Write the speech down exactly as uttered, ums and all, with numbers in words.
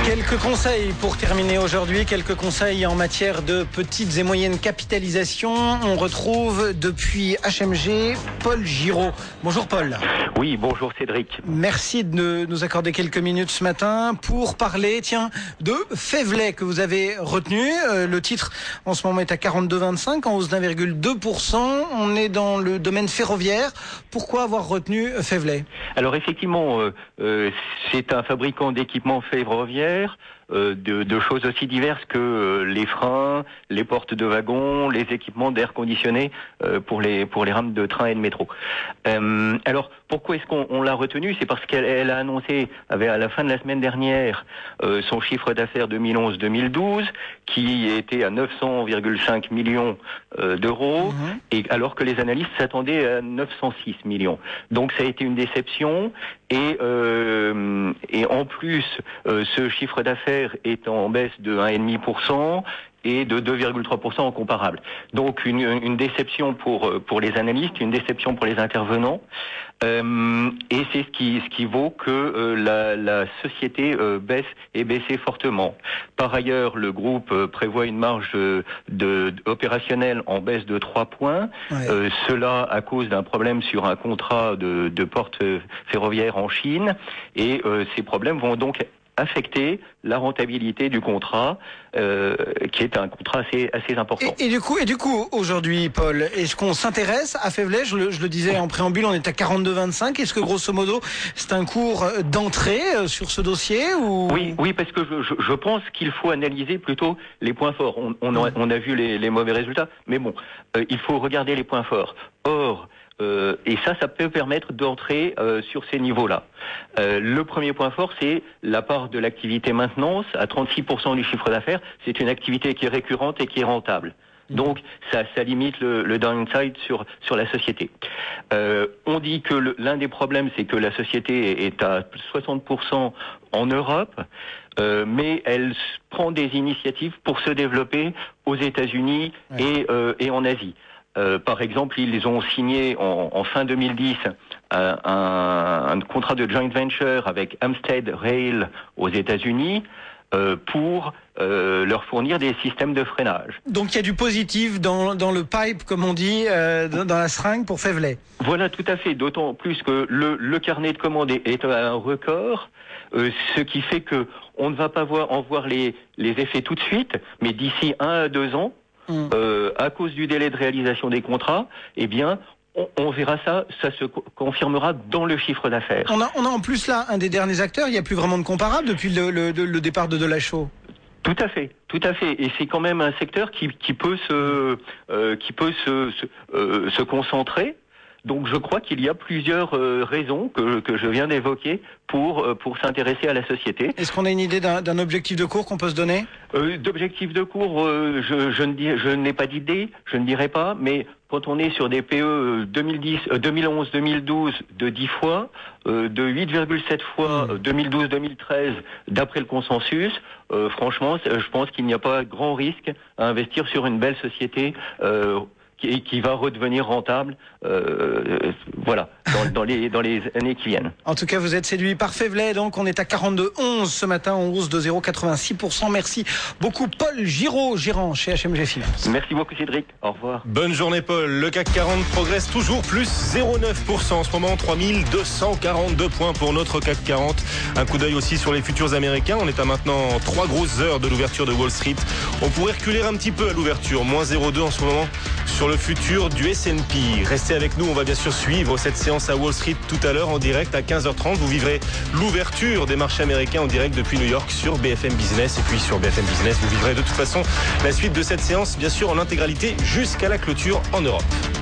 Quelques conseils pour terminer aujourd'hui, quelques conseils en matière de petites et moyennes capitalisations. On retrouve depuis H M G Paul Giraud. Bonjour Paul. Oui, bonjour Cédric. Merci de nous accorder quelques minutes ce matin pour parler, tiens, de Faiveley que vous avez retenu. Euh, le titre en ce moment est à quarante-deux virgule vingt-cinq, en hausse d'un virgule deux pour cent. On est dans le domaine ferroviaire. Pourquoi avoir retenu Faiveley ? Alors effectivement, euh, euh, c'est un fabricant d'équipements ferroviaires. Euh, de, de choses aussi diverses que euh, les freins, les portes de wagon, les équipements d'air conditionné euh, pour les pour les rames de train et de métro. Euh, alors pourquoi est-ce qu'on on l'a retenu ? C'est parce qu'elle elle a annoncé avec, à la fin de la semaine dernière euh, son chiffre d'affaires deux mille onze deux mille douze qui était à neuf cents virgule cinq millions euh, d'euros, mmh. et alors que les analystes s'attendaient à neuf cent six millions. Donc ça a été une déception et euh, et en plus euh, ce chiffre d'affaires est en baisse de un virgule cinq pour cent et de deux virgule trois pour cent en comparable. Donc une, une déception pour pour les analystes, une déception pour les intervenants, euh, et c'est ce qui ce qui vaut que euh, la, la société euh, baisse et baissé fortement. Par ailleurs, le groupe euh, prévoit une marge de, de opérationnelle en baisse de trois points. Ouais. Euh, cela à cause d'un problème sur un contrat de, de porte ferroviaire en Chine, et euh, ces problèmes vont donc affecter la rentabilité du contrat, euh, qui est un contrat assez assez important. Et, et du coup, et du coup, aujourd'hui, Paul, est-ce qu'on s'intéresse à Faiveley ? Je le, je le disais en préambule, on est à quarante-deux virgule vingt-cinq. Est-ce que grosso modo, c'est un cours d'entrée sur ce dossier ou... Oui, oui, parce que je, je, je pense qu'il faut analyser plutôt les points forts. On, on, a, on a vu les, les mauvais résultats, mais bon, euh, il faut regarder les points forts. Or, Euh, et ça, ça peut permettre d'entrer euh, sur ces niveaux-là. Euh, le premier point fort, c'est la part de l'activité maintenance à trente-six pour cent du chiffre d'affaires. C'est une activité qui est récurrente et qui est rentable. Donc, ça, ça limite le, le downside sur sur la société. Euh, on dit que le, l'un des problèmes, c'est que la société est à soixante pour cent en Europe, euh, mais elle prend des initiatives pour se développer aux États-Unis ouais. et euh, et en Asie. Euh, par exemple, ils ont signé en, en fin deux mille dix euh, un, un contrat de joint venture avec Amstead Rail aux États-Unis euh, pour euh, leur fournir des systèmes de freinage. Donc il y a du positif dans, dans le pipe, comme on dit, euh, dans, dans la seringue pour Faiveley. Voilà, tout à fait. D'autant plus que le, le carnet de commandes est, est à un record, euh, ce qui fait que on ne va pas voir, en voir les, les effets tout de suite, mais d'ici un à deux ans. Mmh. Euh, à cause du délai de réalisation des contrats, eh bien, on, on verra ça, ça se co- confirmera dans le chiffre d'affaires. On a, on a en plus là un des derniers acteurs, il n'y a plus vraiment de comparable depuis le, le, le départ de Delachaux. Tout à fait, tout à fait, et c'est quand même un secteur qui, qui peut se, euh, qui peut se, se, euh, se concentrer. Donc je crois qu'il y a plusieurs euh, raisons que, que je viens d'évoquer pour euh, pour s'intéresser à la société. Est-ce qu'on a une idée d'un, d'un objectif de cours qu'on peut se donner ? euh, D'objectif de cours, euh, je, je, ne dis, je n'ai pas d'idée, je ne dirais pas, mais quand on est sur des P E deux mille dix, euh, deux mille onze, deux mille douze de dix fois, euh, de huit virgule sept fois mmh. deux mille douze deux mille treize d'après le consensus, euh, franchement, je pense qu'il n'y a pas grand risque à investir sur une belle société euh, et qui va redevenir rentable, euh, voilà, dans, dans les dans les années qui viennent. En tout cas, vous êtes séduit par Faiveley, donc on est à quarante-deux virgule onze ce matin, en hausse de zéro virgule quatre-vingt-six pour cent. Merci beaucoup, Paul Giraud, gérant chez H M G Finance. Merci beaucoup, Cédric. Au revoir. Bonne journée, Paul. Le C A C quarante progresse toujours, plus zéro virgule neuf pour cent en ce moment, trois mille deux cent quarante-deux points pour notre C A C quarante. Un coup d'œil aussi sur les futurs américains. On est à maintenant trois grosses heures de l'ouverture de Wall Street. On pourrait reculer un petit peu à l'ouverture, moins zéro virgule deux en ce moment sur le futur du S and P. Restez avec nous, on va bien sûr suivre cette séance à Wall Street tout à l'heure en direct à quinze heures trente. Vous vivrez l'ouverture des marchés américains en direct depuis New York sur B F M Business. Et puis sur B F M Business, vous vivrez de toute façon la suite de cette séance, bien sûr en intégralité jusqu'à la clôture en Europe.